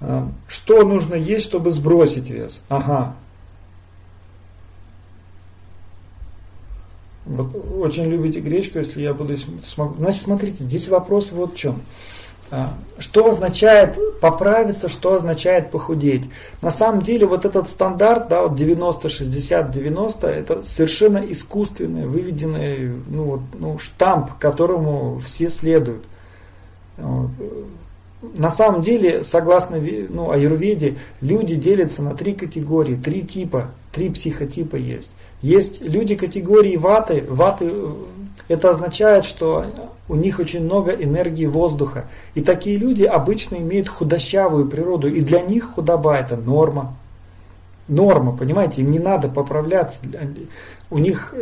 Что нужно есть, чтобы сбросить вес? Ага. Вот очень любите гречку, если я буду смогу. Значит, смотрите, здесь вопрос вот в чем. Что означает поправиться, что означает похудеть? На самом деле вот этот стандарт, да, вот 90, 60, 90, это совершенно искусственный, выведенный штамп, которому все следуют. Вот. На самом деле, согласно аюрведе, люди делятся на 3 категории, 3 типа, 3 психотипа есть. Есть люди категории ваты. Ваты это означает, что у них очень много энергии воздуха. И такие люди обычно имеют худощавую природу. И для них худоба это норма. Норма, понимаете, им не надо поправляться. У них,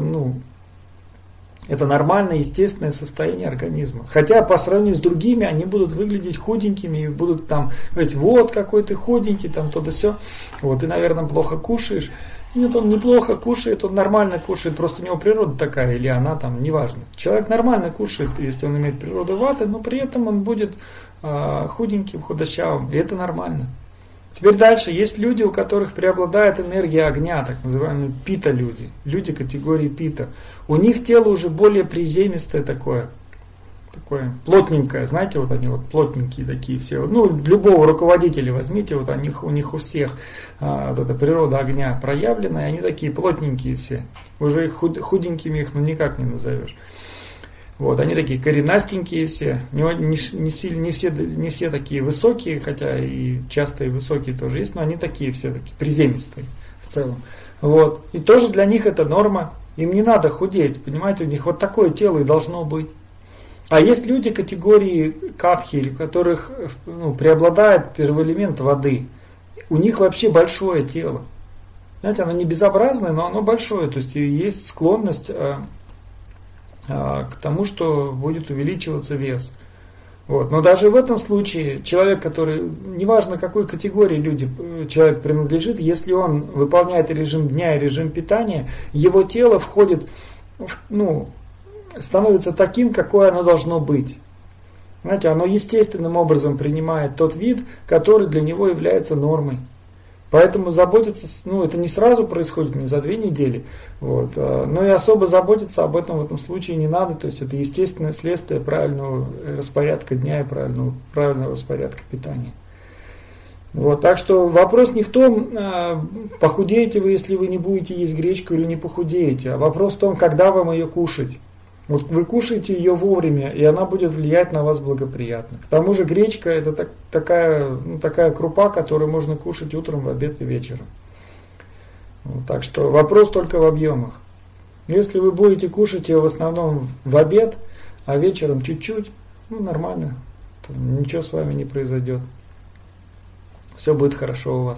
это нормальное, естественное состояние организма. Хотя по сравнению с другими они будут выглядеть худенькими и будут там говорить, вот какой ты худенький, там то да сё. Вот, ты, наверное, плохо кушаешь. Нет, он неплохо кушает, он нормально кушает, просто у него природа такая, или она там, неважно. Человек нормально кушает, если он имеет природу ваты, но при этом он будет худеньким, худощавым, и это нормально. Теперь дальше, есть люди, у которых преобладает энергия огня, так называемые пита-люди, люди категории пита. У них тело уже более приземистое такое плотненькое, знаете, вот они вот плотненькие такие все. Любого руководителя возьмите, вот у них у всех вот эта природа огня проявлена, и они такие плотненькие все. Уже их худенькими их никак не назовешь. Вот, они такие коренастенькие все, не все такие высокие, хотя и часто и высокие тоже есть, но они такие все такие приземистые в целом. Вот. И тоже для них это норма, им не надо худеть, понимаете, у них вот такое тело и должно быть. А есть люди категории капхи, у которых преобладает первоэлемент воды. У них вообще большое тело. Знаете, оно не безобразное, но оно большое. То есть есть склонность к тому, что будет увеличиваться вес. Вот. Но даже в этом случае человек, который, неважно какой категории человек принадлежит, если он выполняет режим дня и режим питания, его тело входит становится таким, какое оно должно быть. Знаете, оно естественным образом принимает тот вид, который для него является нормой. Поэтому заботиться, это не сразу происходит, не за 2 недели, вот, но и особо заботиться об этом в этом случае не надо, то есть это естественное следствие правильного распорядка дня и правильного распорядка питания. Вот, так что вопрос не в том, похудеете вы, если вы не будете есть гречку, или не похудеете, а вопрос в том, когда вам ее кушать. Вот вы кушаете ее вовремя, и она будет влиять на вас благоприятно. К тому же гречка это такая крупа, которую можно кушать утром, в обед и вечером. Вот, так что вопрос только в объемах. Если вы будете кушать ее в основном в обед, а вечером чуть-чуть, нормально, то ничего с вами не произойдет. Все будет хорошо у вас.